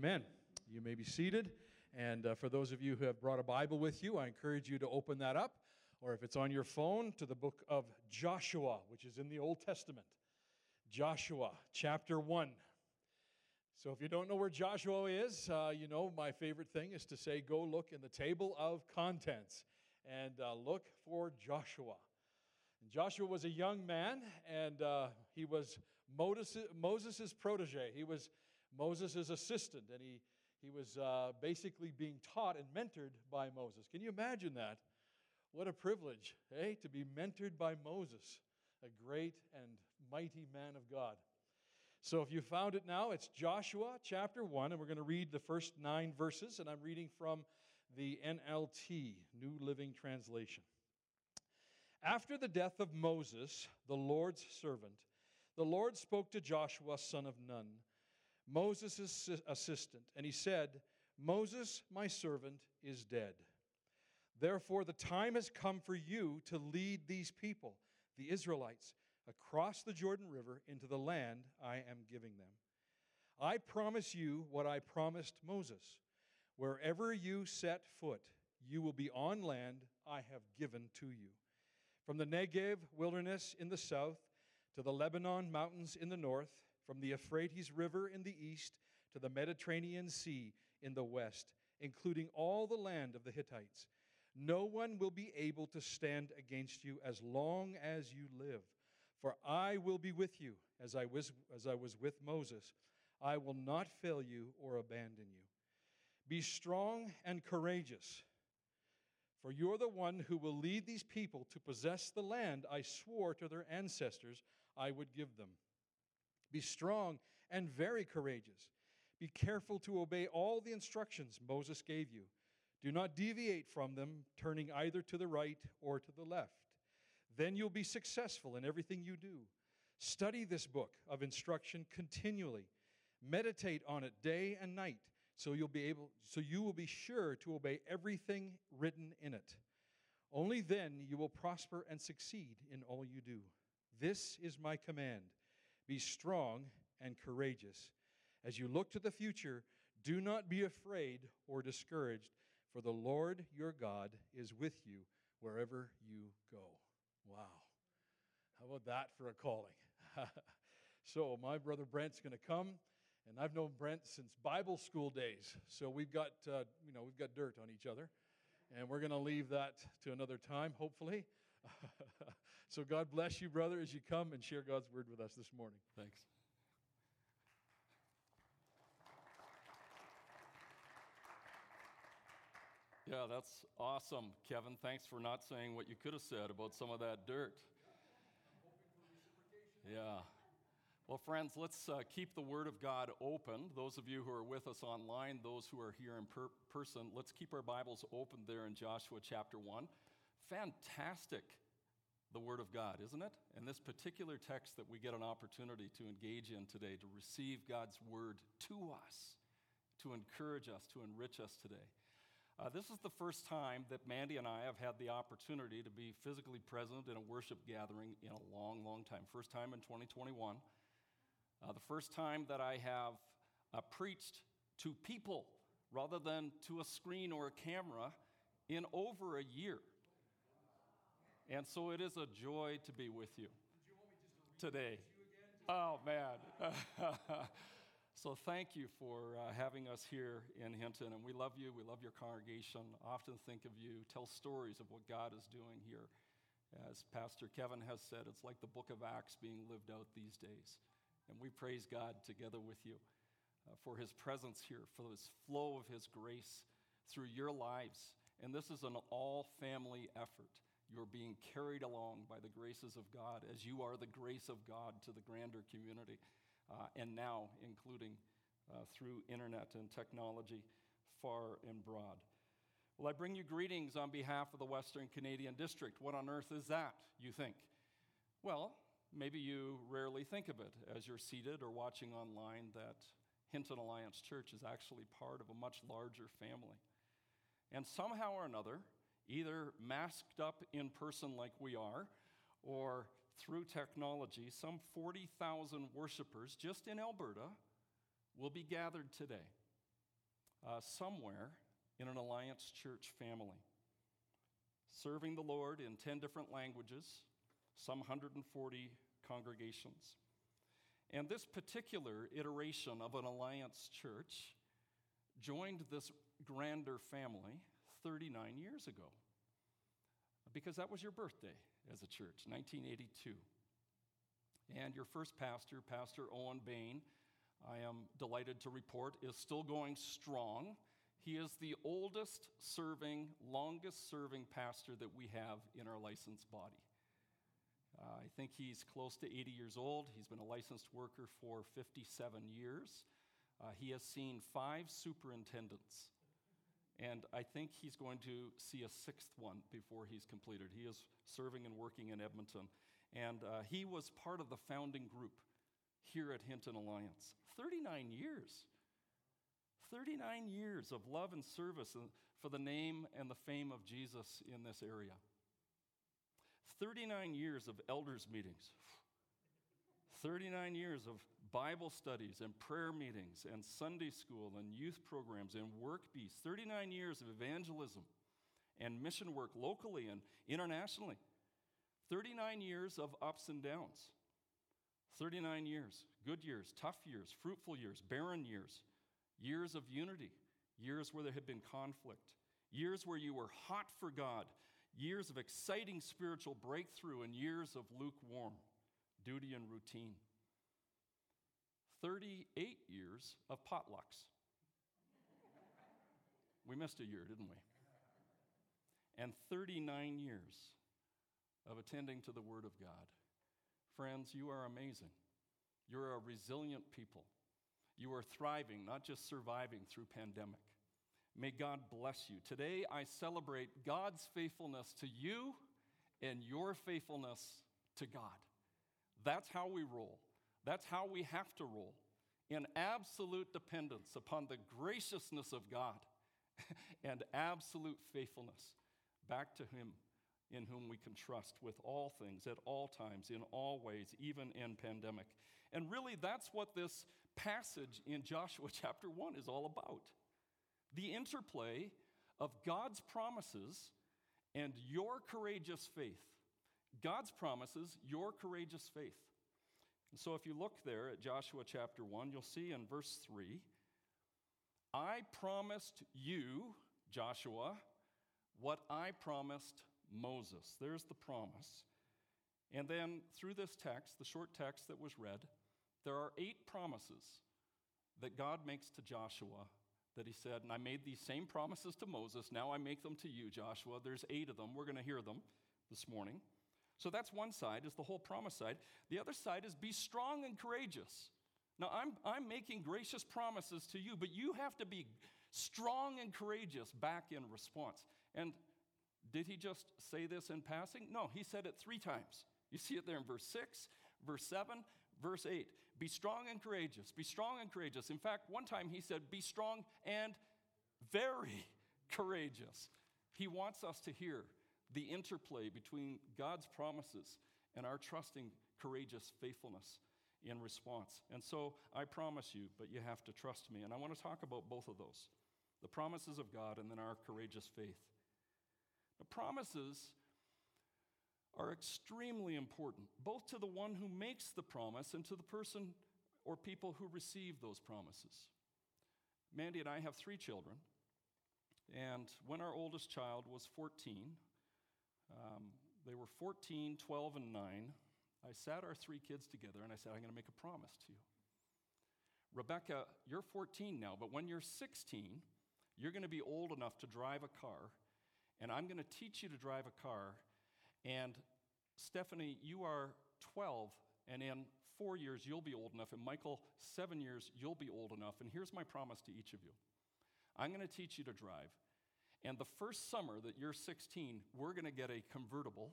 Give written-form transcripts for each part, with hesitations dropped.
Amen. You may be seated. And for those of you who have brought a Bible with you, I encourage you to open that up, or if it's on your phone, to the book of Joshua, which is in the Old Testament. Joshua, chapter 1. So if you don't know where Joshua is, my favorite thing is to say, go look in the table of contents and look for Joshua. And Joshua was a young man, and he was Moses' protege. He was Moses' assistant, and he was basically being taught and mentored by Moses. Can you imagine that? What a privilege, to be mentored by Moses, a great and mighty man of God. So if you found it now, it's Joshua chapter 1, and we're going to read the first 9 verses, and I'm reading from the NLT, New Living Translation. After the death of Moses, the Lord's servant, the Lord spoke to Joshua, son of Nun, Moses' assistant, and he said, Moses, my servant, is dead. Therefore, the time has come for you to lead these people, the Israelites, across the Jordan River into the land I am giving them. I promise you what I promised Moses. Wherever you set foot, you will be on land I have given to you. From the Negev wilderness in the south to the Lebanon mountains in the north, from the Euphrates River in the east to the Mediterranean Sea in the west, including all the land of the Hittites. No one will be able to stand against you as long as you live. For I will be with you as I was with Moses. I will not fail you or abandon you. Be strong and courageous, for you're the one who will lead these people to possess the land I swore to their ancestors I would give them. Be strong and very courageous. Be careful to obey all the instructions Moses gave you. Do not deviate from them, turning either to the right or to the left. Then you'll be successful in everything you do. Study this book of instruction continually. Meditate on it day and night, so you will be sure to obey everything written in it. Only then you will prosper and succeed in all you do. This is my command. Be strong and courageous. As you look to the future, do not be afraid or discouraged, for the Lord your God is with you wherever you go. Wow. How about that for a calling? So my brother Brent's going to come, and I've known Brent since Bible school days. So we've got dirt on each other, and we're going to leave that to another time, hopefully. So God bless you, brother, as you come and share God's word with us this morning. Thanks. Yeah, that's awesome, Kevin. Thanks for not saying what you could have said about some of that dirt. Yeah. Well, friends, let's keep the Word of God open. Those of you who are with us online, those who are here in person, let's keep our Bibles open there in Joshua chapter 1. Fantastic, the Word of God, isn't it? And this particular text that we get an opportunity to engage in today, to receive God's Word to us, to encourage us, to enrich us today. This is the first time that Mandy and I have had the opportunity to be physically present in a worship gathering in a long, long time. First time in 2021. The first time that I have preached to people rather than to a screen or a camera in over a year. And so it is a joy to be with you today. Oh, man. So thank you for having us here in Hinton, and we love you. We love your congregation. Often think of you, tell stories of what God is doing here. As Pastor Kevin has said, it's like the book of Acts being lived out these days. And we praise God together with you for his presence here, for this flow of his grace through your lives. And this is an all-family effort. You're being carried along by the graces of God as you are the grace of God to the grander community. And now including through internet and technology far and broad. Well, I bring you greetings on behalf of the Western Canadian District. What on earth is that, you think? Well, maybe you rarely think of it as you're seated or watching online that Hinton Alliance Church is actually part of a much larger family. And somehow or another, either masked up in person like we are, or through technology, some 40,000 worshipers just in Alberta will be gathered today somewhere in an Alliance Church family, serving the Lord in 10 different languages, some 140 congregations. And this particular iteration of an Alliance Church joined this grander family 39 years ago, because that was your birthday as a church, 1982. And your first pastor, Pastor Owen Bain, I am delighted to report, is still going strong. He is the oldest serving, longest serving pastor that we have in our licensed body. I think he's close to 80 years old. He's been a licensed worker for 57 years. He has seen 5 superintendents, and I think he's going to see a 6th one before he's completed. He is serving and working in Edmonton, and he was part of the founding group here at Hinton Alliance. 39 years. 39 years of love and service for the name and the fame of Jesus in this area. 39 years of elders meetings. 39 years of Bible studies and prayer meetings and Sunday school and youth programs and work bees. 39 years of evangelism and mission work locally and internationally. 39 years of ups and downs. 39 years, good years, tough years, fruitful years, barren years, years of unity, years where there had been conflict, years where you were hot for God, years of exciting spiritual breakthrough, and years of lukewarm duty and routine. 38 years of potlucks. We missed a year, didn't we? And 39 years of attending to the Word of God. Friends, you are amazing. You're a resilient people. You are thriving, not just surviving through pandemic. May God bless you. Today, I celebrate God's faithfulness to you and your faithfulness to God. That's how we roll. That's how we have to roll, in absolute dependence upon the graciousness of God and absolute faithfulness back to Him in whom we can trust with all things, at all times, in all ways, even in pandemic. And really, that's what this passage in Joshua chapter 1 is all about. The interplay of God's promises and your courageous faith. God's promises, your courageous faith. And so if you look there at Joshua chapter 1, you'll see in verse 3, I promised you, Joshua, what I promised Moses. There's the promise. And then through this text, the short text that was read, there are 8 promises that God makes to Joshua that he said, and I made these same promises to Moses, now I make them to you, Joshua. There's 8 of them. We're going to hear them this morning. So that's one side, is the whole promise side. The other side is be strong and courageous. Now, I'm making gracious promises to you, but you have to be strong and courageous back in response. And did he just say this in passing? No, he said it 3 times. You see it there in verse 6, verse 7, verse 8. Be strong and courageous. Be strong and courageous. In fact, one time he said, be strong and very courageous. He wants us to hear the interplay between God's promises and our trusting, courageous faithfulness in response. And so I promise you, but you have to trust me. And I want to talk about both of those, the promises of God and then our courageous faith. The promises are extremely important, both to the one who makes the promise and to the person or people who receive those promises. Mandy and I have 3 children, and when our oldest child was 14, they were 14, 12, and 9, I sat our 3 kids together and I said, I'm going to make a promise to you. Rebecca, you're 14 now, but when you're 16, you're going to be old enough to drive a car, and I'm going to teach you to drive a car. And Stephanie, you are 12, and in 4 years, you'll be old enough. And Michael, 7 years, you'll be old enough. And here's my promise to each of you. I'm going to teach you to drive. And the first summer that you're 16, we're going to get a convertible,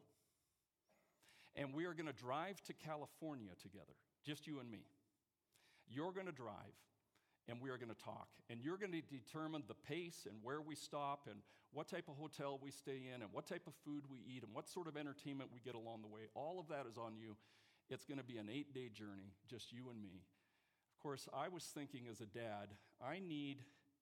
and we are going to drive to California together, just you and me. You're going to drive, and we are going to talk. And you're going to determine the pace and where we stop and what type of hotel we stay in and what type of food we eat and what sort of entertainment we get along the way. All of that is on you. It's going to be an 8-day journey, just you and me. Of course, I was thinking as a dad, I need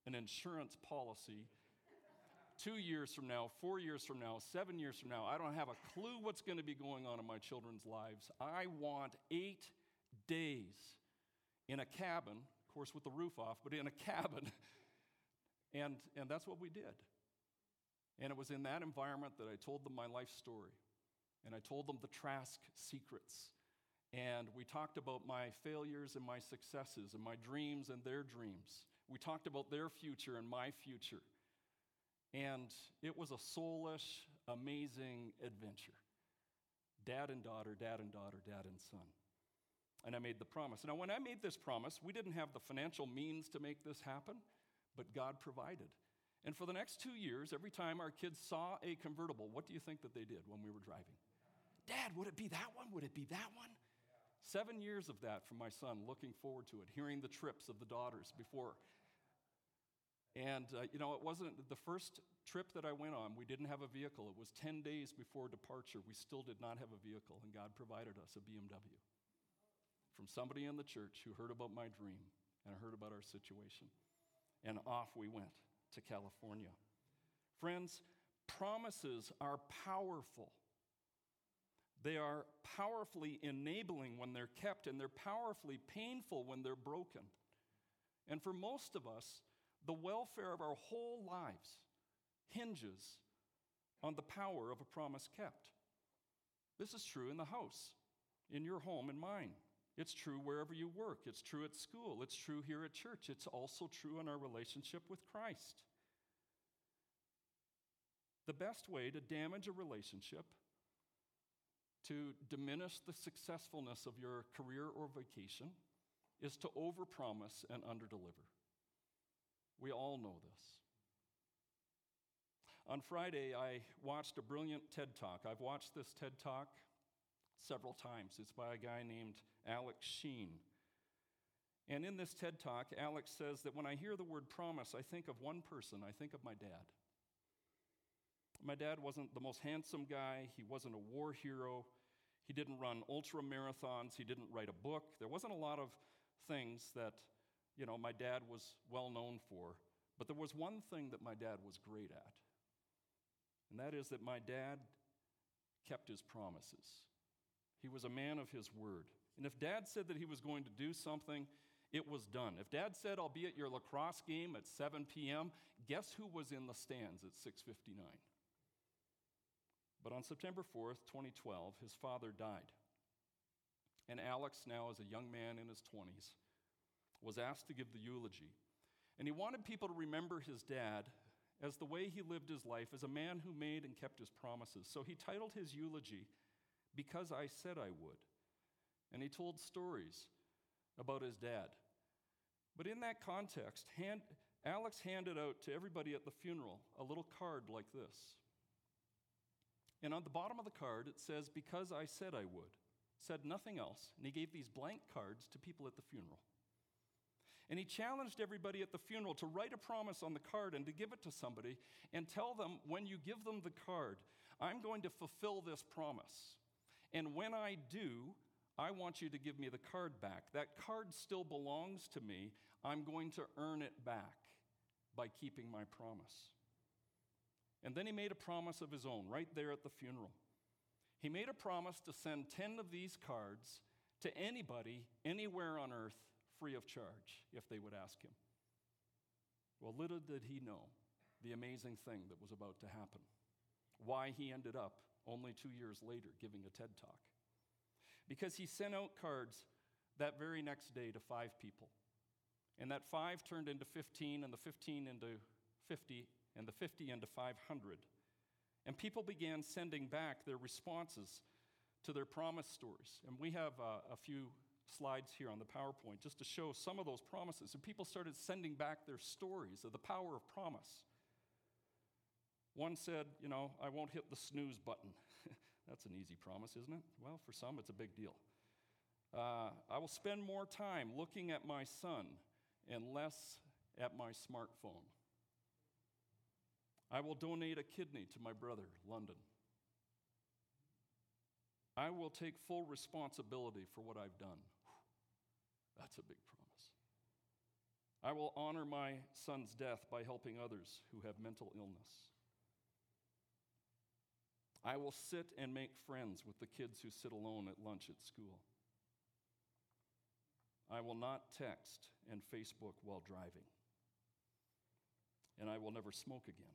an insurance policy 2 years from now, 4 years from now, 7 years from now. I don't have a clue what's going to be going on in my children's lives. I want 8 days in a cabin, of course with the roof off, but in a cabin. And that's what we did. And it was in that environment that I told them my life story. And I told them the Trask secrets. And we talked about my failures and my successes and my dreams and their dreams. We talked about their future and my future. And it was a soulish, amazing adventure. Dad and daughter, dad and daughter, dad and son. And I made the promise. Now, when I made this promise, we didn't have the financial means to make this happen, but God provided. And for the next 2 years, every time our kids saw a convertible, what do you think that they did when we were driving? Dad, would it be that one? Would it be that one? 7 years of that from my son, looking forward to it, hearing the trips of the daughters before. And, it wasn't the first trip that I went on. We didn't have a vehicle. It was 10 days before departure. We still did not have a vehicle, and God provided us a BMW from somebody in the church who heard about my dream and heard about our situation. And off we went to California. Friends, promises are powerful. They are powerfully enabling when they're kept, and they're powerfully painful when they're broken. And for most of us, the welfare of our whole lives hinges on the power of a promise kept. This is true in the house, in your home and mine. It's true wherever you work. It's true at school. It's true here at church. It's also true in our relationship with Christ. The best way to damage a relationship, to diminish the successfulness of your career or vacation, is to overpromise and underdeliver. We all know this. On Friday, I watched a brilliant TED Talk. I've watched this TED Talk several times. It's by a guy named Alex Sheen. And in this TED Talk, Alex says that when I hear the word promise, I think of one person. I think of my dad. My dad wasn't the most handsome guy. He wasn't a war hero. He didn't run ultra marathons. He didn't write a book. There wasn't a lot of things that my dad was well known for, but there was one thing that my dad was great at, and that is that my dad kept his promises. He was a man of his word. And if Dad said that he was going to do something, it was done. If Dad said, I'll be at your lacrosse game at 7 p.m., guess who was in the stands at 6:59? But on September 4th, 2012, his father died. And Alex, now as a young man in his 20s, was asked to give the eulogy. And he wanted people to remember his dad as the way he lived his life, as a man who made and kept his promises. So he titled his eulogy, Because I Said I Would. And he told stories about his dad. But in that context, Alex handed out to everybody at the funeral a little card like this. And on the bottom of the card, it says, Because I Said I Would. Said nothing else. And he gave these blank cards to people at the funeral. And he challenged everybody at the funeral to write a promise on the card and to give it to somebody and tell them, when you give them the card, I'm going to fulfill this promise. And when I do, I want you to give me the card back. That card still belongs to me. I'm going to earn it back by keeping my promise. And then he made a promise of his own right there at the funeral. He made a promise to send 10 of these cards to anybody, anywhere on earth, free of charge, if they would ask him. Well, little did he know the amazing thing that was about to happen. Why he ended up only 2 years later giving a TED Talk. Because he sent out cards that very next day to 5 people. And that 5 turned into 15, and the 15 into 50, and the 50 into 500. And people began sending back their responses to their promise stories. And we have a few slides here on the PowerPoint just to show some of those promises. And people started sending back their stories of the power of promise. One said, I won't hit the snooze button. That's an easy promise, isn't it? Well, for some, it's a big deal. I will spend more time looking at my son and less at my smartphone. I will donate a kidney to my brother, London. I will take full responsibility for what I've done. That's a big promise. I will honor my son's death by helping others who have mental illness. I will sit and make friends with the kids who sit alone at lunch at school. I will not text and Facebook while driving. And I will never smoke again.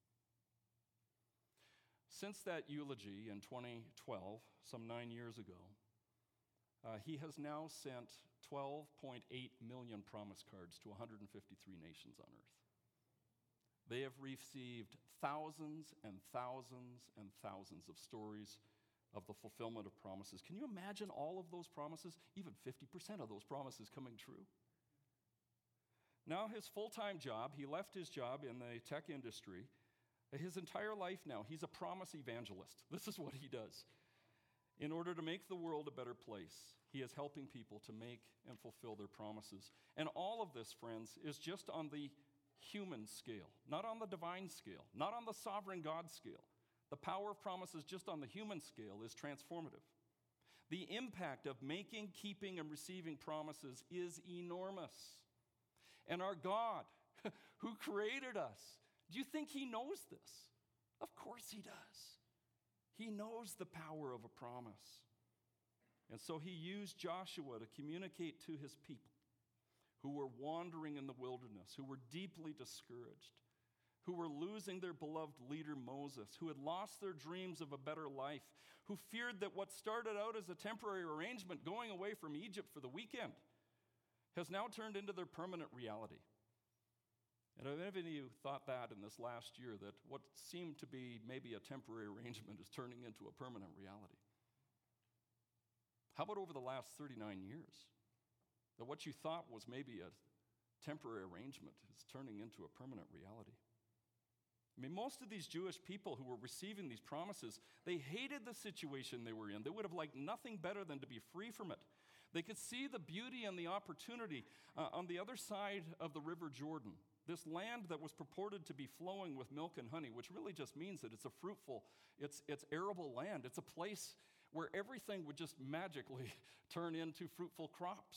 Since that eulogy in 2012, some 9 years ago, he has now sent 12.8 million promise cards to 153 nations on earth. They have received thousands and thousands and thousands of stories of the fulfillment of promises. Can you imagine all of those promises, even 50% of those promises coming true? Now his full-time job, he left his job in the tech industry. His entire life now, he's a promise evangelist. This is what he does. In order to make the world a better place, he is helping people to make and fulfill their promises. And all of this, friends, is just on the human scale, not on the divine scale, not on the sovereign God scale. The power of promises just on the human scale is transformative. The impact of making, keeping, and receiving promises is enormous. And our God, who created us, do you think he knows this? Of course he does. He knows the power of a promise. And so he used Joshua to communicate to his people who were wandering in the wilderness, who were deeply discouraged, who were losing their beloved leader Moses, who had lost their dreams of a better life, who feared that what started out as a temporary arrangement, going away from Egypt for the weekend, has now turned into their permanent reality. And have any of you thought that in this last year, that what seemed to be maybe a temporary arrangement is turning into a permanent reality? How about over the last 39 years? That what you thought was maybe a temporary arrangement is turning into a permanent reality. I mean, most of these Jewish people who were receiving these promises, they hated the situation they were in. They would have liked nothing better than to be free from it. They could see the beauty and the opportunity on the other side of the River Jordan, this land that was purported to be flowing with milk and honey, which really just means that it's a fruitful, it's arable land. It's a place where everything would just magically turn into fruitful crops.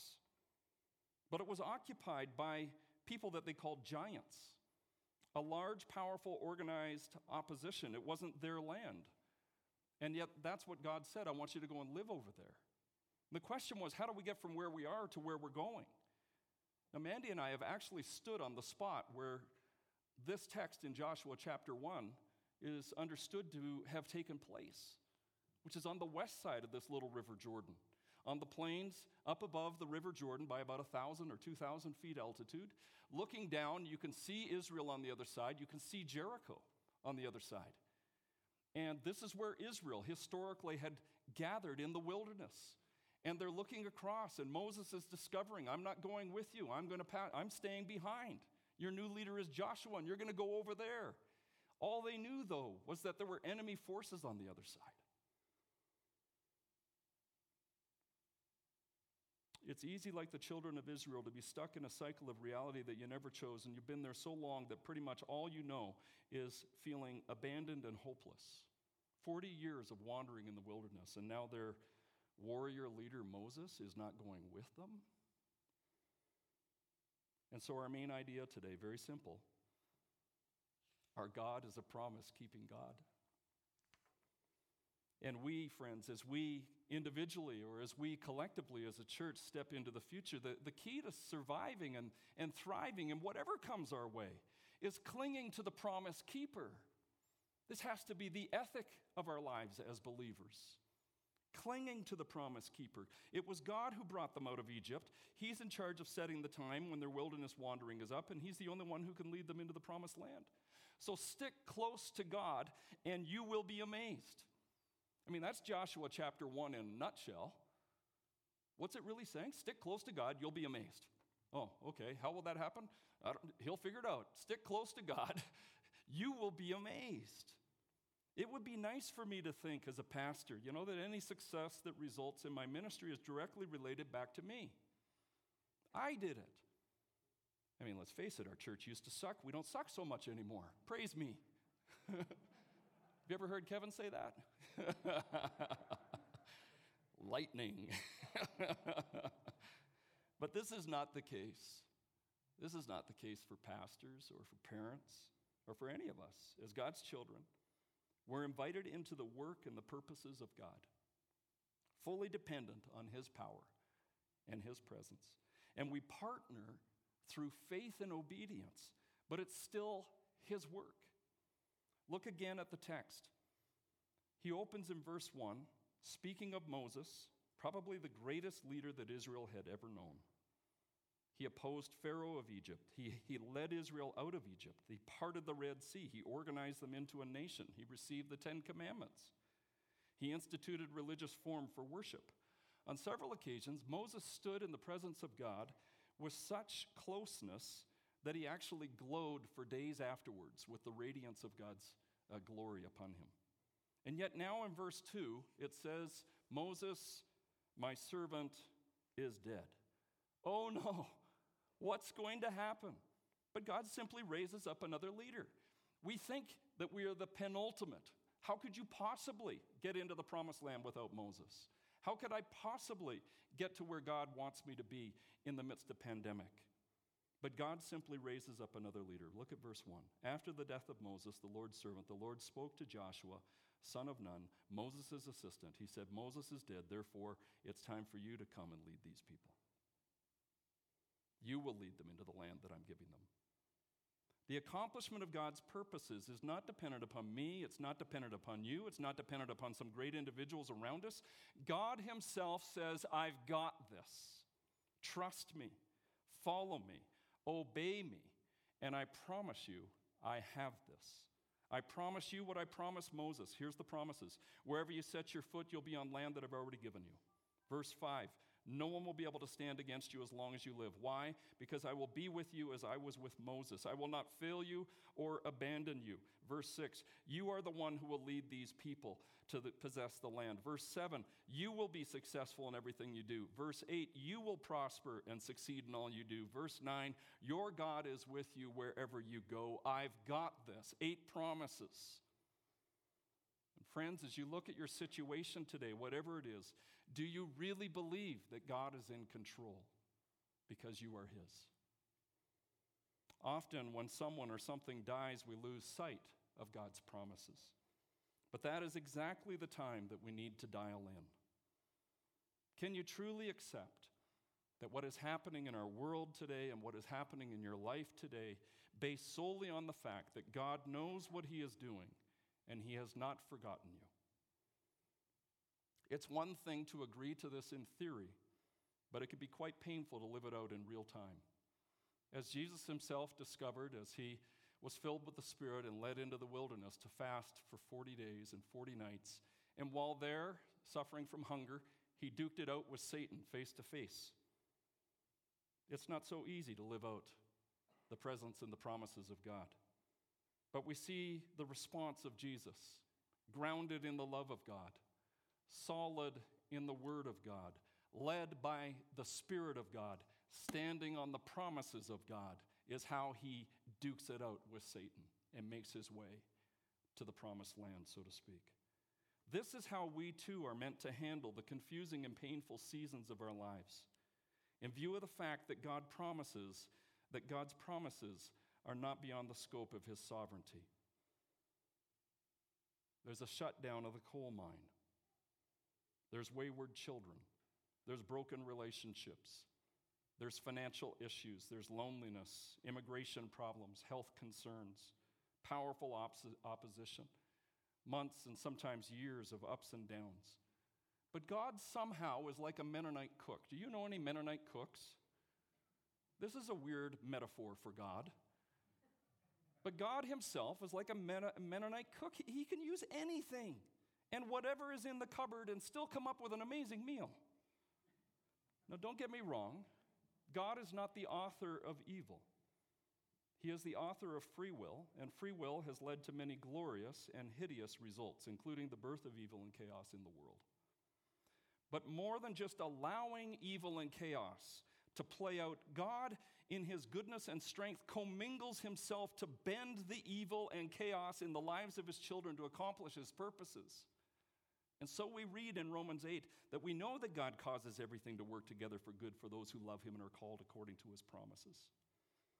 But it was occupied by people that they called giants, a large, powerful, organized opposition. It wasn't their land. And yet that's what God said, I want you to go and live over there. The question was, how do we get from where we are to where we're going? Now, Mandy and I have actually stood on the spot where this text in Joshua chapter 1 is understood to have taken place, which is on the west side of this little River Jordan, on the plains up above the River Jordan by about 1,000 or 2,000 feet altitude. Looking down, you can see Israel on the other side. You can see Jericho on the other side. And this is where Israel historically had gathered in the wilderness. And they're looking across, and Moses is discovering, I'm not going with you. I'm staying behind. Your new leader is Joshua, and you're going to go over there. All they knew, though, was that there were enemy forces on the other side. It's easy, like the children of Israel, to be stuck in a cycle of reality that you never chose, and you've been there so long that pretty much all you know is feeling abandoned and hopeless. 40 years of wandering in the wilderness, and now their warrior leader Moses is not going with them. And so our main idea today, very simple. Our God is a promise-keeping God. And we, friends, as we individually or as we collectively as a church step into the future, the key to surviving and thriving in whatever comes our way is clinging to the promise keeper. This has to be the ethic of our lives as believers. Clinging to the promise keeper. It was God who brought them out of Egypt. He's in charge of setting the time when their wilderness wandering is up, and he's the only one who can lead them into the promised land. So stick close to God, and you will be amazed. I mean, that's Joshua chapter 1 in a nutshell. What's it really saying? Stick close to God, you'll be amazed. Oh, okay. How will that happen? He'll figure it out. Stick close to God, you will be amazed. It would be nice for me to think as a pastor, that any success that results in my ministry is directly related back to me. I did it. I mean, let's face it, our church used to suck. We don't suck so much anymore. Praise me. Have you ever heard Kevin say that? Lightning. But this is not the case. This is not the case for pastors or for parents or for any of us. As God's children, we're invited into the work and the purposes of God, fully dependent on His power and His presence. And we partner through faith and obedience, but it's still His work. Look again at the text. He opens in verse 1, speaking of Moses, probably the greatest leader that Israel had ever known. He opposed Pharaoh of Egypt. He led Israel out of Egypt. He parted the Red Sea. He organized them into a nation. He received the 10 Commandments. He instituted religious form for worship. On several occasions, Moses stood in the presence of God with such closeness that he actually glowed for days afterwards with the radiance of God's glory upon him. And yet now in verse 2, it says, Moses, my servant, is dead. Oh no, what's going to happen? But God simply raises up another leader. We think that we are the penultimate. How could you possibly get into the promised land without Moses? How could I possibly get to where God wants me to be in the midst of pandemic? But God simply raises up another leader. Look at verse 1. After the death of Moses, the Lord's servant, the Lord spoke to Joshua, son of Nun, Moses' assistant. He said, Moses is dead, therefore it's time for you to come and lead these people. You will lead them into the land that I'm giving them. The accomplishment of God's purposes is not dependent upon me. It's not dependent upon you. It's not dependent upon some great individuals around us. God Himself says, I've got this. Trust me. Follow me. Obey me. And I promise you, I have this. I promise you what I promised Moses. Here's the promises. Wherever you set your foot, you'll be on land that I've already given you. Verse 5. No one will be able to stand against you as long as you live. Why? Because I will be with you as I was with Moses. I will not fail you or abandon you. Verse 6, you are the one who will lead these people to possess the land. Verse 7, you will be successful in everything you do. Verse 8, you will prosper and succeed in all you do. Verse 9, your God is with you wherever you go. I've got this. 8 promises. Friends, as you look at your situation today, whatever it is, do you really believe that God is in control because you are His? Often when someone or something dies, we lose sight of God's promises. But that is exactly the time that we need to dial in. Can you truly accept that what is happening in our world today and what is happening in your life today, based solely on the fact that God knows what He is doing and He has not forgotten you? It's one thing to agree to this in theory, but it can be quite painful to live it out in real time. As Jesus Himself discovered as He was filled with the Spirit and led into the wilderness to fast for 40 days and 40 nights, and while there, suffering from hunger, He duked it out with Satan face to face. It's not so easy to live out the presence and the promises of God. But we see the response of Jesus, grounded in the love of God, solid in the Word of God, led by the Spirit of God, standing on the promises of God, is how He dukes it out with Satan and makes His way to the promised land, so to speak. This is how we too are meant to handle the confusing and painful seasons of our lives. In view of the fact that God's promises are not beyond the scope of His sovereignty. There's a shutdown of the coal mine. There's wayward children. There's broken relationships. There's financial issues. There's loneliness, immigration problems, health concerns, powerful opposition, months and sometimes years of ups and downs. But God somehow is like a Mennonite cook. Do you know any Mennonite cooks? This is a weird metaphor for God. But God Himself is like a Mennonite cook. He can use anything and whatever is in the cupboard and still come up with an amazing meal. Now, don't get me wrong. God is not the author of evil. He is the author of free will, and free will has led to many glorious and hideous results, including the birth of evil and chaos in the world. But more than just allowing evil and chaos to play out, God, in His goodness and strength, commingles Himself to bend the evil and chaos in the lives of His children to accomplish His purposes. And so we read in Romans 8 that we know that God causes everything to work together for good for those who love Him and are called according to His promises.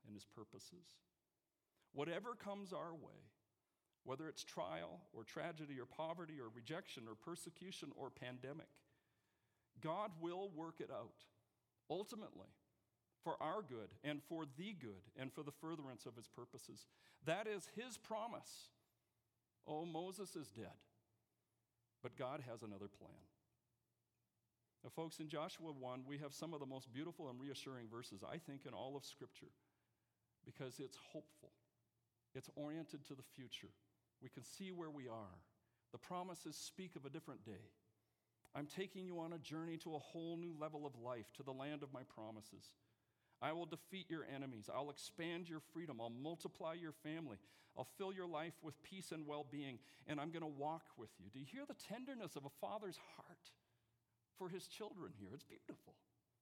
and his purposes. Whatever comes our way, whether it's trial or tragedy or poverty or rejection or persecution or pandemic, God will work it out, ultimately, for our good and for the good and for the furtherance of his purposes. That is his promise. Oh, Moses is dead, but God has another plan. Now, folks, in Joshua 1, we have some of the most beautiful and reassuring verses, I think, in all of Scripture, because it's hopeful. It's oriented to the future. We can see where we are. The promises speak of a different day. I'm taking you on a journey to a whole new level of life, to the land of my promises. I will defeat your enemies. I'll expand your freedom. I'll multiply your family. I'll fill your life with peace and well-being, and I'm going to walk with you. Do you hear the tenderness of a father's heart for his children here? It's beautiful.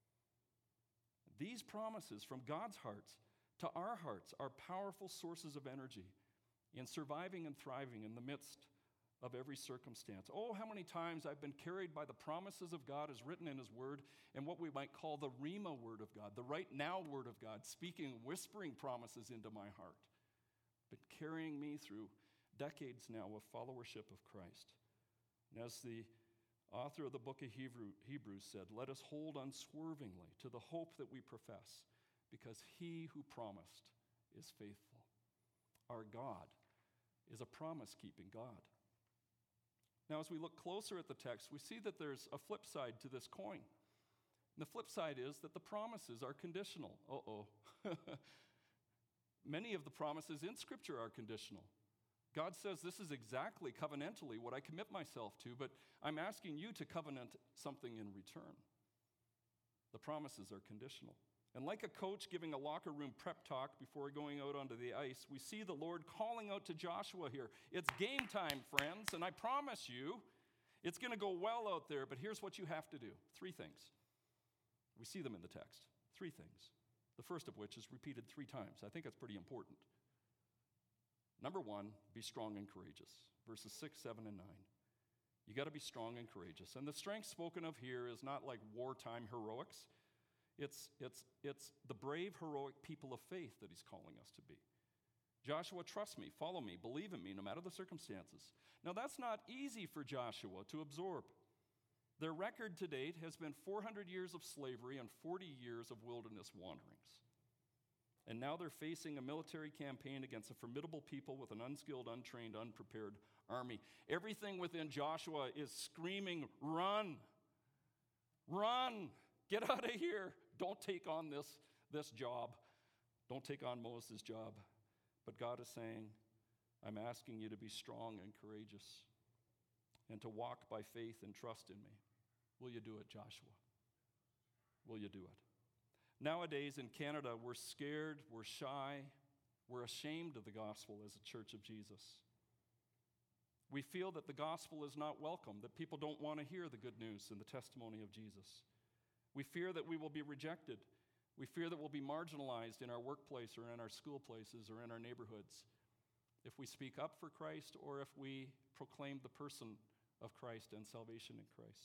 These promises from God's hearts to our hearts are powerful sources of energy in surviving and thriving in the midst of every circumstance. Oh, how many times I've been carried by the promises of God as written in his word and what we might call the Rhema word of God, the right now word of God, speaking, whispering promises into my heart, but carrying me through decades now of followership of Christ. And as the author of the book of Hebrews said, let us hold unswervingly to the hope that we profess, because he who promised is faithful. Our God is a promise-keeping God. Now, as we look closer at the text, we see that there's a flip side to this coin. And the flip side is that the promises are conditional. Many of the promises in Scripture are conditional. God says this is exactly covenantally what I commit myself to, but I'm asking you to covenant something in return. The promises are conditional. And like a coach giving a locker room prep talk before going out onto the ice, we see the Lord calling out to Joshua here. It's game time, friends, and I promise you it's going to go well out there, but here's what you have to do. 3 things. We see them in the text. 3 things. The first of which is repeated 3 times. I think that's pretty important. Number 1, be strong and courageous. Verses 6, 7, and 9. You got to be strong and courageous. And the strength spoken of here is not like wartime heroics. It's the brave, heroic people of faith that he's calling us to be. Joshua, trust me, follow me, believe in me, no matter the circumstances. Now, that's not easy for Joshua to absorb. Their record to date has been 400 years of slavery and 40 years of wilderness wanderings. And now they're facing a military campaign against a formidable people with an unskilled, untrained, unprepared army. Everything within Joshua is screaming, run, run, get out of here. Don't take on this job. Don't take on Moses' job. But God is saying, I'm asking you to be strong and courageous and to walk by faith and trust in me. Will you do it, Joshua? Will you do it? Nowadays in Canada, we're scared, we're shy, we're ashamed of the gospel as a church of Jesus. We feel that the gospel is not welcome, that people don't want to hear the good news and the testimony of Jesus. We fear that we will be rejected. We fear that we'll be marginalized in our workplace or in our school places or in our neighborhoods if we speak up for Christ or if we proclaim the person of Christ and salvation in Christ.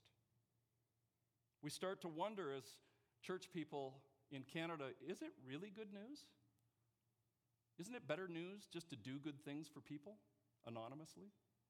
We start to wonder as church people in Canada, is it really good news? Isn't it better news just to do good things for people anonymously?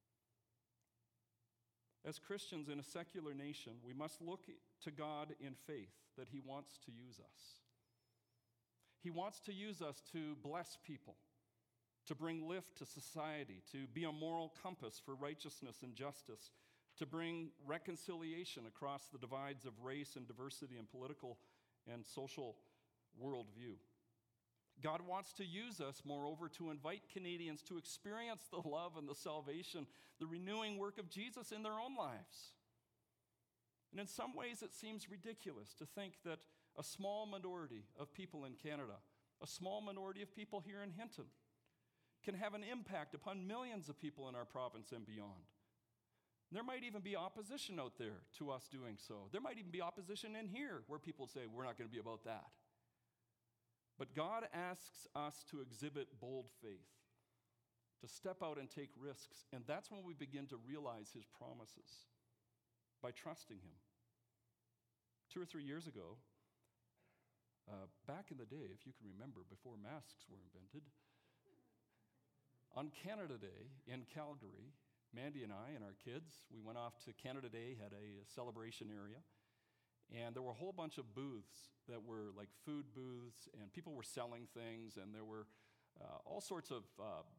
As Christians in a secular nation, we must look to God in faith that he wants to use us. He wants to use us to bless people, to bring lift to society, to be a moral compass for righteousness and justice, to bring reconciliation across the divides of race and diversity and political and social worldview. God wants to use us, moreover, to invite Canadians to experience the love and the salvation, the renewing work of Jesus in their own lives. And in some ways, it seems ridiculous to think that a small minority of people in Canada, a small minority of people here in Hinton, can have an impact upon millions of people in our province and beyond. There might even be opposition out there to us doing so. There might even be opposition in here where people say, we're not going to be about that. But God asks us to exhibit bold faith, to step out and take risks, and that's when we begin to realize his promises, by trusting him. 2 or 3 years ago, Back in the day, if you can remember, before masks were invented, on Canada Day in Calgary, Mandy and I and our kids, we went off to Canada Day, had a celebration area, and there were a whole bunch of booths that were like food booths, and people were selling things, and there were all sorts of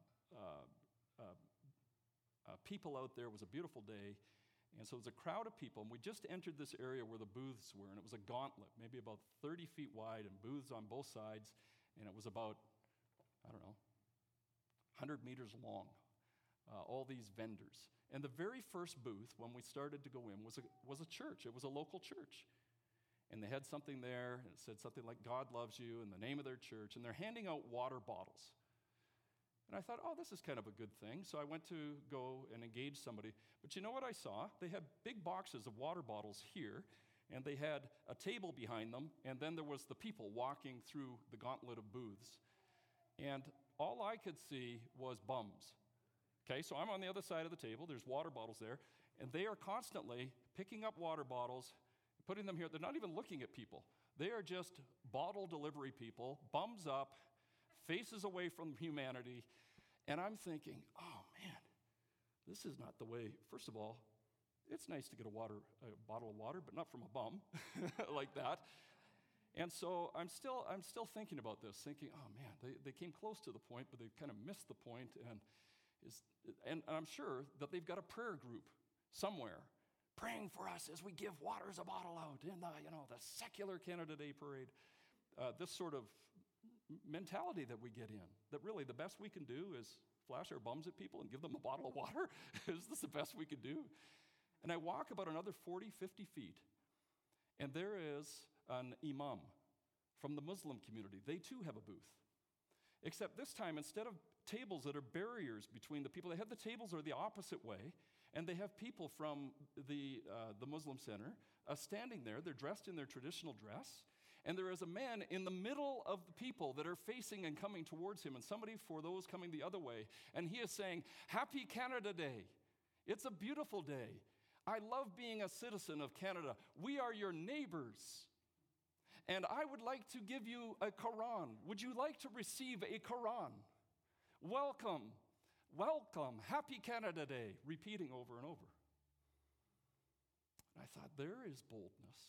people out there. It was a beautiful day, and so it was a crowd of people, and we just entered this area where the booths were, and it was a gauntlet, maybe about 30 feet wide, and booths on both sides, and it was about, 100 meters long, all these vendors. And the very first booth, when we started to go in, was a church. It was a local church. And they had something there, and it said something like, God loves you, and the name of their church, and they're handing out water bottles. And I thought, oh, this is kind of a good thing. So I went to go and engage somebody. But you know what I saw? They had big boxes of water bottles here, and they had a table behind them, and then there was the people walking through the gauntlet of booths. And all I could see was bums. Okay, so I'm on the other side of the table. There's water bottles there, and they are constantly picking up water bottles, putting them here. They're not even looking at people. They are just bottle delivery people, bums up, faces away from humanity. And I'm thinking, oh man, this is not the way. First of all, it's nice to get a bottle of water, but not from a bum like that. And so I'm still thinking about this, thinking, oh man, they came close to the point, but they kind of missed the point. And I'm sure that they've got a prayer group somewhere praying for us as we give water as a bottle out in the secular Canada Day parade. This sort of mentality that we get in, that really the best we can do is flash our bums at people and give them a bottle of water. Is this the best we could do? And I walk about another 40, 50 feet, and there is an imam from the Muslim community. They too have a booth. Except this time, instead of tables that are barriers between the people, they have the tables are the opposite way, and they have people from the Muslim center standing there. They're dressed in their traditional dress, and there is a man in the middle of the people that are facing and coming towards him, and somebody for those coming the other way, and he is saying, "Happy Canada Day. It's a beautiful day. I love being a citizen of Canada. We are your neighbors. And I would like to give you a Quran. Would you like to receive a Quran? Welcome, welcome, Happy Canada Day," repeating over and over. And I thought, there is boldness,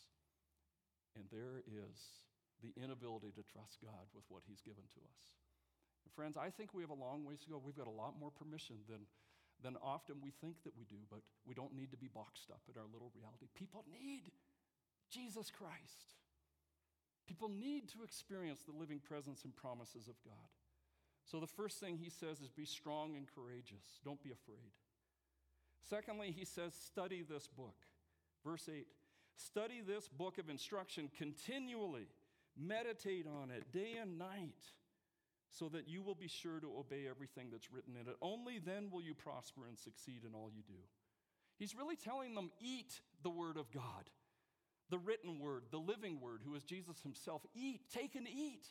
and there is the inability to trust God with what he's given to us. And friends, I think we have a long ways to go. We've got a lot more permission than often we think that we do, but we don't need to be boxed up in our little reality. People need Jesus Christ. People need to experience the living presence and promises of God. So the first thing he says is be strong and courageous. Don't be afraid. Secondly, he says study this book. Verse 8, study this book of instruction continually. Meditate on it day and night so that you will be sure to obey everything that's written in it. Only then will you prosper and succeed in all you do. He's really telling them, eat the word of God. The written word, the living word, who is Jesus himself. Eat, take and eat.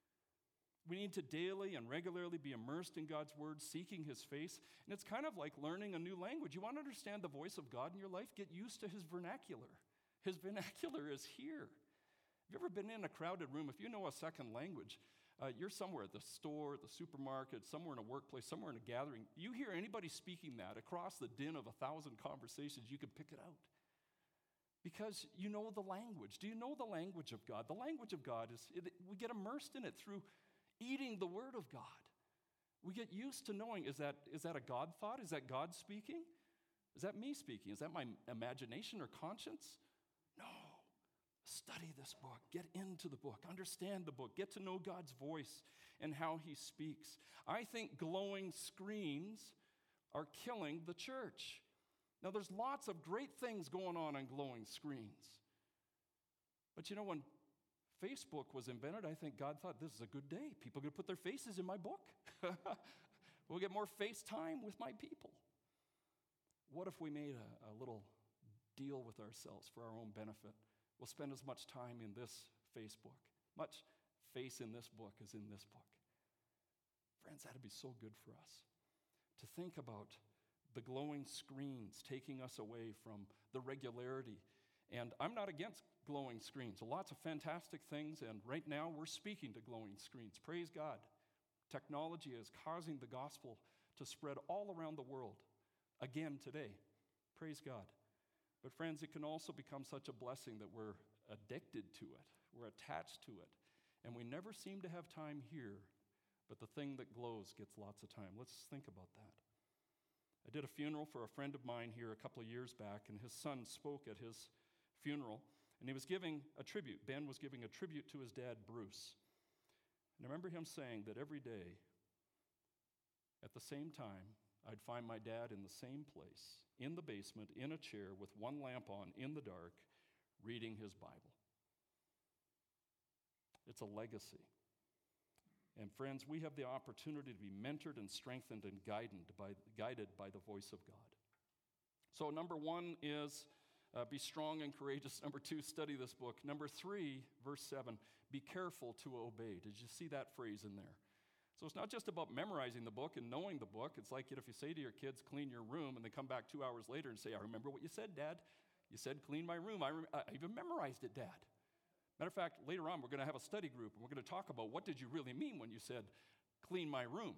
We need to daily and regularly be immersed in God's word, seeking his face. And it's kind of like learning a new language. You want to understand the voice of God in your life? Get used to his vernacular. His vernacular is here. Have you ever been in a crowded room? If you know a second language, you're somewhere at the store, at the supermarket, somewhere in a workplace, somewhere in a gathering. You hear anybody speaking that across the din of 1,000 conversations, you can pick it out. Because you know the language. Do you know the language of God? The language of God we get immersed in it through eating the word of God. We get used to knowing, is that a God thought? Is that God speaking? Is that me speaking? Is that my imagination or conscience? No. Study this book. Get into the book. Understand the book. Get to know God's voice and how he speaks. I think glowing screens are killing the church. Now, there's lots of great things going on glowing screens. But you know, when Facebook was invented, I think God thought, this is a good day. People are going to put their faces in my book. We'll get more face time with my people. What if we made a little deal with ourselves for our own benefit? We'll spend as much time in this Facebook, much face in this book as in this book. Friends, that'd be so good for us to think about the glowing screens taking us away from the regularity. And I'm not against glowing screens. Lots of fantastic things, and right now we're speaking to glowing screens. Praise God. Technology is causing the gospel to spread all around the world again today. Praise God. But friends, it can also become such a blessing that we're addicted to it. We're attached to it. And we never seem to have time here, but the thing that glows gets lots of time. Let's think about that. I did a funeral for a friend of mine here a couple of years back, and his son spoke at his funeral, and he was giving a tribute. Ben was giving a tribute to his dad, Bruce. And I remember him saying that every day, at the same time, I'd find my dad in the same place, in the basement, in a chair, with one lamp on, in the dark, reading his Bible. It's a legacy. And friends, we have the opportunity to be mentored and strengthened and guided by the voice of God. So number 1 is be strong and courageous. Number 2, study this book. Number 3, verse 7, be careful to obey. Did you see that phrase in there? So it's not just about memorizing the book and knowing the book. It's like if you say to your kids, clean your room, and they come back 2 hours later and say, I remember what you said, Dad. You said clean my room. I even memorized it, Dad. Matter of fact, later on, we're going to have a study group, and we're going to talk about what did you really mean when you said, clean my room.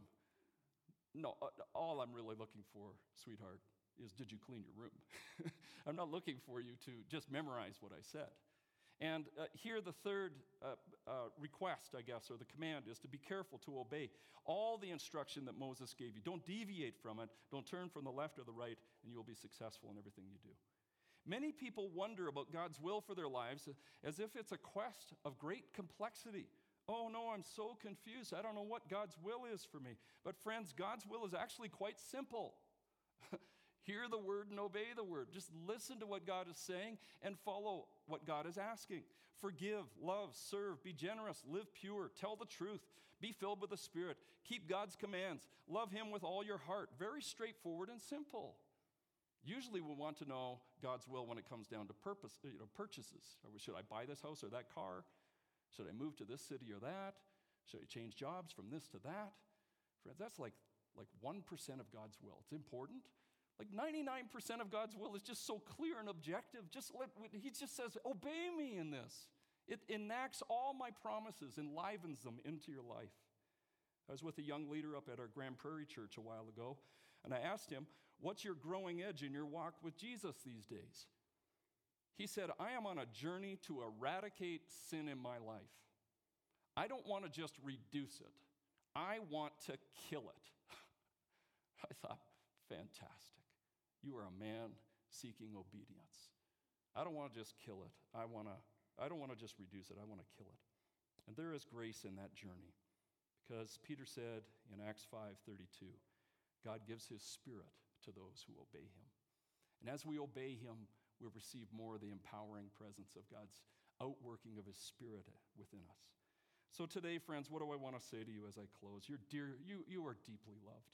No, all I'm really looking for, sweetheart, is did you clean your room? I'm not looking for you to just memorize what I said. And here the third request, I guess, or the command is to be careful to obey all the instruction that Moses gave you. Don't deviate from it. Don't turn from the left or the right, and you'll be successful in everything you do. Many people wonder about God's will for their lives as if it's a quest of great complexity. Oh no, I'm so confused. I don't know what God's will is for me. But friends, God's will is actually quite simple. Hear the word and obey the word. Just listen to what God is saying and follow what God is asking. Forgive, love, serve, be generous, live pure, tell the truth, be filled with the Spirit, keep God's commands, love Him with all your heart. Very straightforward and simple. Usually we want to know God's will when it comes down to purchases. Should I buy this house or that car? Should I move to this city or that? Should I change jobs from this to that? Friends, that's like 1% of God's will. It's important. Like 99% of God's will is just so clear and objective. He just says, obey me in this. It enacts all my promises, enlivens them into your life. I was with a young leader up at our Grand Prairie Church a while ago, and I asked him, what's your growing edge in your walk with Jesus these days? He said, I am on a journey to eradicate sin in my life. I don't want to just reduce it. I want to kill it. I thought, fantastic. You are a man seeking obedience. I don't want to just kill it. I don't want to just reduce it. I want to kill it. And there is grace in that journey. Because Peter said in Acts 5:32, God gives His Spirit to those who obey Him. And as we obey Him, we receive more of the empowering presence of God's outworking of His Spirit within us. So today, friends, what do I want to say to you as I close? You're dear, you are deeply loved.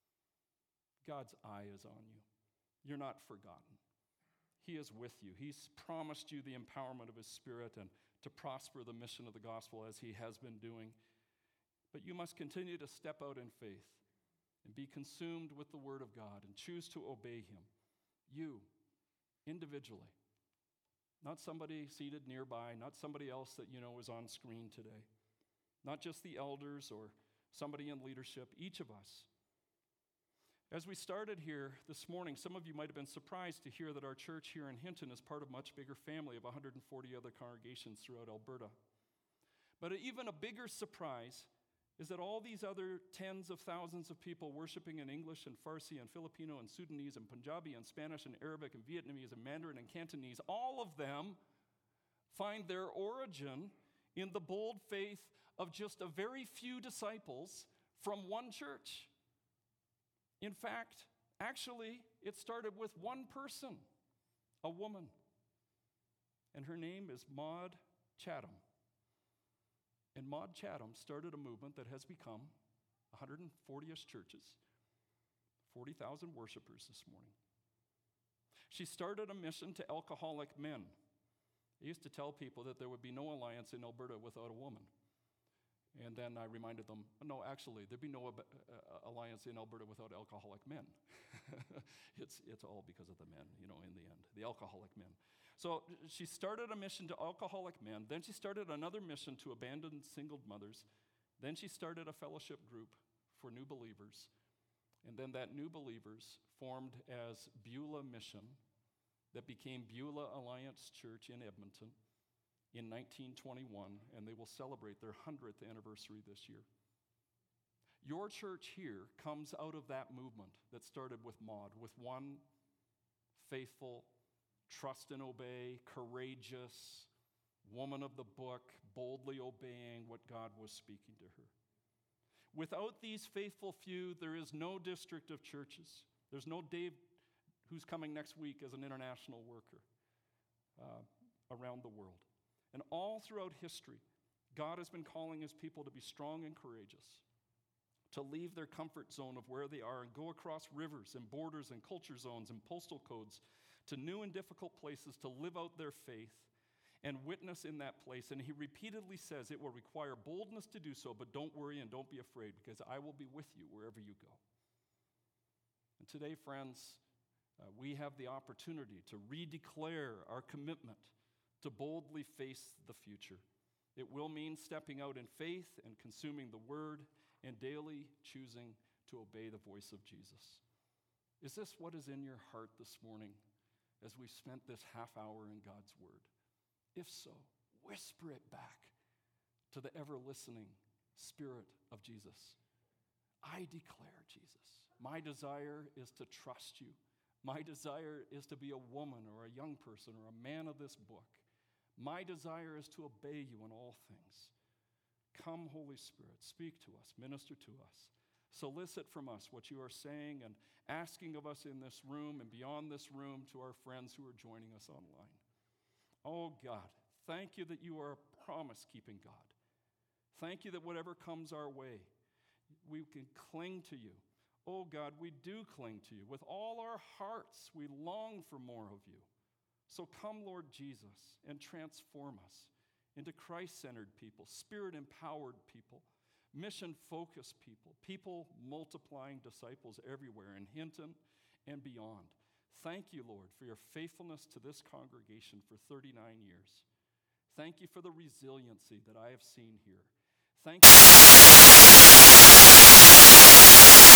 God's eye is on you. You're not forgotten. He is with you. He's promised you the empowerment of His Spirit and to prosper the mission of the gospel as He has been doing. But you must continue to step out in faith and be consumed with the Word of God and choose to obey Him. You, individually. Not somebody seated nearby, not somebody else that you know is on screen today. Not just the elders or somebody in leadership, each of us. As we started here this morning, some of you might have been surprised to hear that our church here in Hinton is part of a much bigger family of 140 other congregations throughout Alberta. But even a bigger surprise is that all these other tens of thousands of people worshiping in English and Farsi and Filipino and Sudanese and Punjabi and Spanish and Arabic and Vietnamese and Mandarin and Cantonese, all of them find their origin in the bold faith of just a very few disciples from one church. In fact, actually, it started with one person, a woman. And her name is Maud Chatham. And Maud Chatham started a movement that has become 140-ish churches, 40,000 worshipers this morning. She started a mission to alcoholic men. I used to tell people that there would be no alliance in Alberta without a woman. And then I reminded them, no, actually, there'd be no alliance in Alberta without alcoholic men. It's all because of the men, in the end, the alcoholic men. So she started a mission to alcoholic men. Then she started another mission to abandoned single mothers. Then she started a fellowship group for new believers. And then that new believers formed as Beulah Mission that became Beulah Alliance Church in Edmonton in 1921, and they will celebrate their 100th anniversary this year. Your church here comes out of that movement that started with Maud, with one faithful, trust and obey, courageous woman of the book, boldly obeying what God was speaking to her. Without these faithful few, there is no district of churches. There's no Dave who's coming next week as an international worker around the world. And all throughout history, God has been calling his people to be strong and courageous, to leave their comfort zone of where they are and go across rivers and borders and culture zones and postal codes to new and difficult places to live out their faith and witness in that place. And he repeatedly says it will require boldness to do so, but don't worry and don't be afraid, because I will be with you wherever you go. And today, friends, we have the opportunity to redeclare our commitment to boldly face the future. It will mean stepping out in faith and consuming the word and daily choosing to obey the voice of Jesus. Is this what is in your heart this morning as we've spent this half hour in God's word? If so, whisper it back to the ever-listening Spirit of Jesus. I declare, Jesus, my desire is to trust you. My desire is to be a woman or a young person or a man of this book. My desire is to obey you in all things. Come, Holy Spirit, speak to us, minister to us. Solicit from us what you are saying and asking of us in this room and beyond this room to our friends who are joining us online. Oh God, thank you that you are a promise-keeping God. Thank you that whatever comes our way, we can cling to you. Oh God, we do cling to you. With all our hearts, we long for more of you. So come, Lord Jesus, and transform us into Christ-centered people, Spirit-empowered people, mission-focused people, people multiplying disciples everywhere in Hinton and beyond. Thank you, Lord, for your faithfulness to this congregation for 39 years. Thank you for the resiliency that I have seen here. Thank you.